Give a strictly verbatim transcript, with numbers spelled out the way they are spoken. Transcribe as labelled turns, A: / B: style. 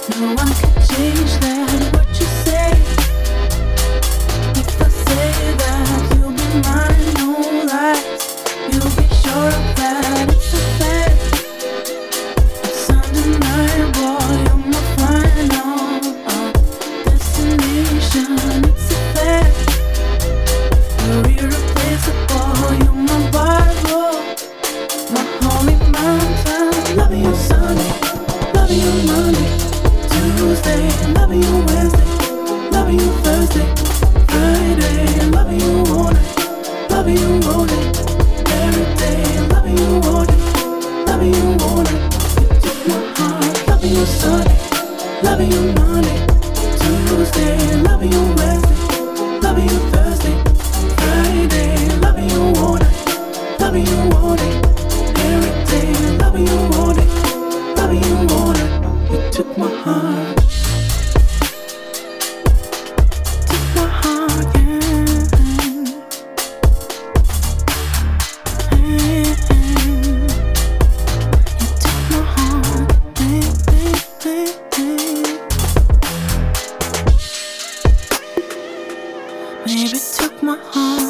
A: No one can change that. What you say? If I say that you'll be mine, no lies. You'll be sure of that. It's a fact. It's undeniable. You're my final uh, destination. It's a fact. You're irreplaceable. You're my Bible, my holy mountain. Loving you Sunday, loving you Monday, Tuesday, loving you Wednesday, loving you Thursday, Friday, loving you all night, loving you all day, every day, loving you all day, loving you all night. You took my heart, loving you Sunday, loving you Monday, Tuesday, loving you Wednesday, loving you Thursday, Friday, loving you all night, loving you all day, every day, loving you all day, loving you all night. You took my heart. Baby took my heart.